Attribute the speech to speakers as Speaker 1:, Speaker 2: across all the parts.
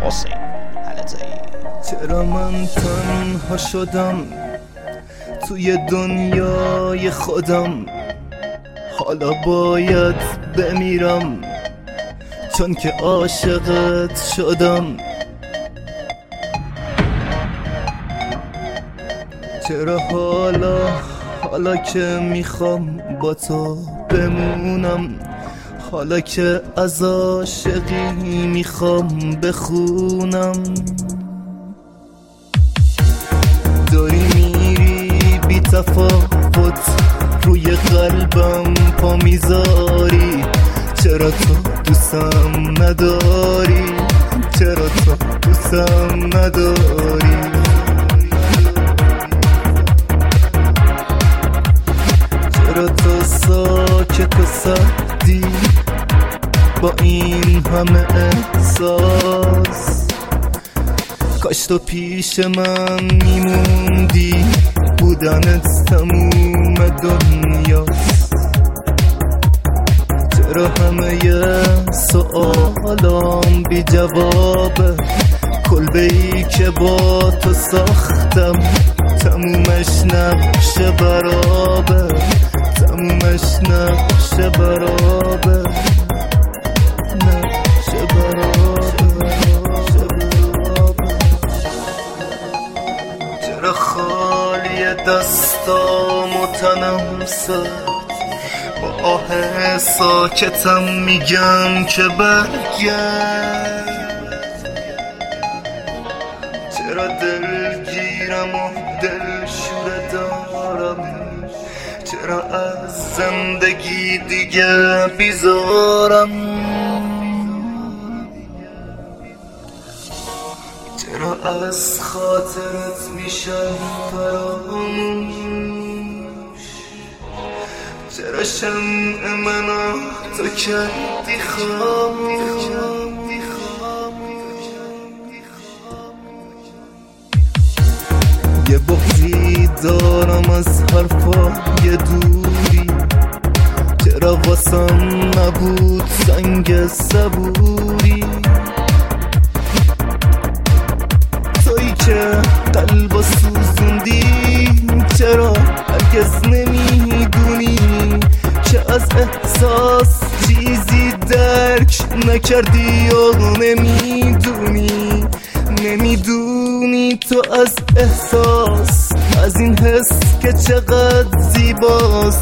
Speaker 1: حسین حلزایی.
Speaker 2: چرا من تنها شدم توی دنیای خودم، حالا باید بمیرم چون که عاشقت شدم. چرا حالا که میخوام با تو بمونم، حالا که از عاشقی میخوام بخونم. داری میری بی تفاوت روی قلبم پا میذاری. چرا تو دوستم نداری؟ چرا تو دوستم نداری؟ چرا تو ساکت و سردی با این همه احساس؟ کاش تو پیش من میموندی، بودنت تموم دنیاست. چرا همه سوالام بی جوابه؟ کلبه‌ای که با تو ساختم تمومش نقش برابه، تمومش نقش برابه، نقش برابه. چرا خالی دستام و تنم سرد، با آه ساکتم میگم که برگرد. چرا دلگیرم و دلشوره دارم؟ چرا از زندگی دیگه بیزارم؟ چرا از خاطرت میشم فراموش؟ چرا شمع منو تو کردی خاموش؟ یه بغضی دارم از حرفای دوری، چرا واسم نبود سنگ صبوری؟ تویی که قلبو سوزوندی، چرا هرگز نمیدونی که از احساس چیزی درک نکردی و نمیدونی تو از احساس، از این حس که چقدر زیباست.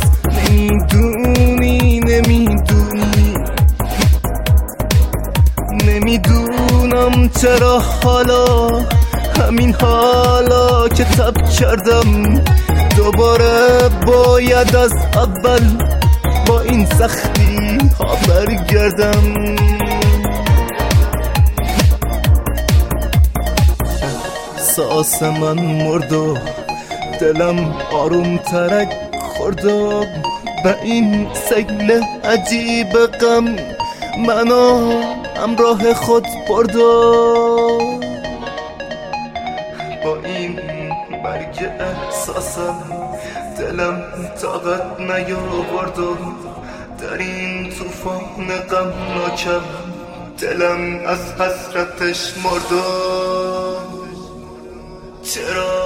Speaker 2: نمیدونم چرا حالا، همین حالا که تب کردم، دوباره باید از اول با این سختی ها برگردم. احساس من مرد و دلم آروم ترک خورد و به این سیل عجیب غم منو همراه خود برد و با این برگ احساسم دلم طاقت نیاورد و در این طوفان غمناکم دلم از حسرتش مرد. چرا